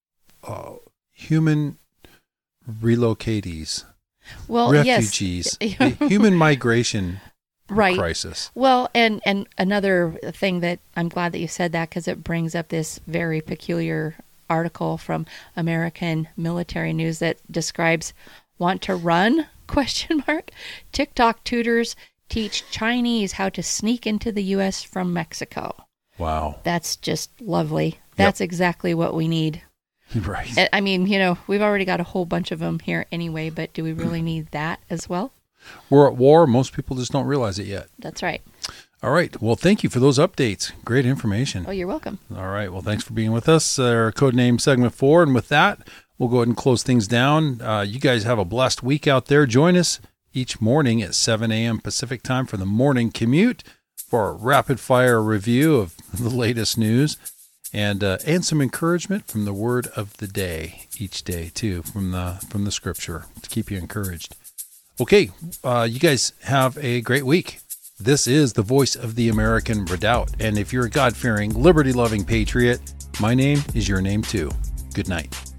Speaker 2: human relocatees.
Speaker 10: Well,
Speaker 2: refugees, the human migration crisis.
Speaker 10: Well, and another thing that I'm glad that you said that, because it brings up this very peculiar article from American Military News that describes "Want to run?" ? TikTok tutors teach Chinese how to sneak into the U.S. from Mexico.
Speaker 2: Wow.
Speaker 10: That's just lovely. That's exactly what we need.
Speaker 2: Right.
Speaker 10: I mean, we've already got a whole bunch of them here anyway, but do we really need that as well?
Speaker 2: We're at war. Most people just don't realize it yet.
Speaker 10: That's right.
Speaker 2: All right. Well, thank you for those updates. Great information.
Speaker 10: Oh, you're welcome.
Speaker 2: All right. Well, thanks for being with us. Our codename segment 4. And with that, we'll go ahead and close things down. You guys have a blessed week out there. Join us each morning at 7 a.m. Pacific time for the morning commute for a rapid fire review of the latest news. And some encouragement from the word of the day each day too, from the scripture to keep you encouraged. Okay, you guys have a great week. This is the voice of the American Redoubt, and if you're a God-fearing, liberty-loving patriot, my name is your name too. Good night.